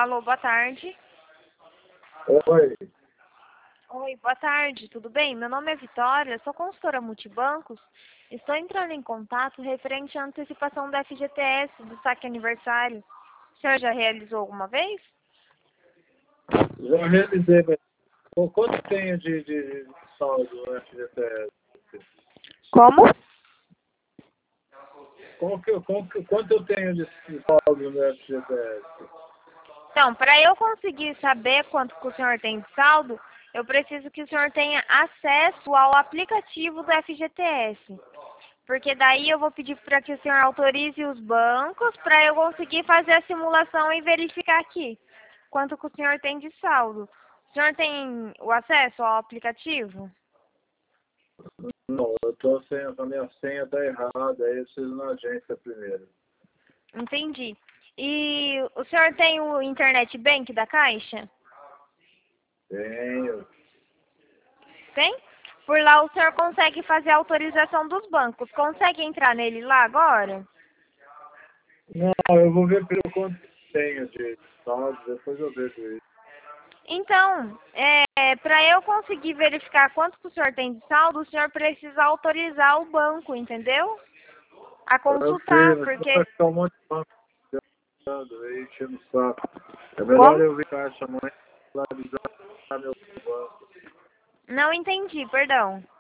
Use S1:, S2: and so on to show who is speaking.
S1: Alô, boa tarde.
S2: Oi.
S1: Oi, boa tarde, tudo bem? Meu nome é Vitória, sou consultora multibancos. Estou entrando em contato referente à antecipação da FGTS do saque aniversário. O senhor já realizou alguma vez?
S2: Já realizei, mas quanto tenho de saldo no FGTS?
S1: Como?
S2: Quanto eu tenho de saldo no FGTS?
S1: Então, para eu conseguir saber quanto que o senhor tem de saldo, eu preciso que o senhor tenha acesso ao aplicativo do FGTS. Porque daí eu vou pedir para que o senhor autorize os bancos para eu conseguir fazer a simulação e verificar aqui quanto que o senhor tem de saldo. O senhor tem o acesso ao aplicativo?
S2: Não, a minha senha está errada, aí eu preciso ir na agência primeiro.
S1: Entendi. E o senhor tem o Internet Bank da Caixa?
S2: Tenho.
S1: Tem? Por lá o senhor consegue fazer a autorização dos bancos. Consegue entrar nele lá agora?
S2: Não, eu vou ver pelo quanto tenho de saldo, depois eu vejo isso.
S1: Então, para eu conseguir verificar quanto que o senhor tem de saldo, o senhor precisa autorizar o banco, entendeu? A
S2: Eu sei,
S1: consultar,
S2: mas
S1: porque...
S2: vai ficar um monte de banco aí enchendo o saco. É melhor
S1: Como?
S2: eu vir caixa mãe e regularizar meu banco.
S1: Não entendi, perdão.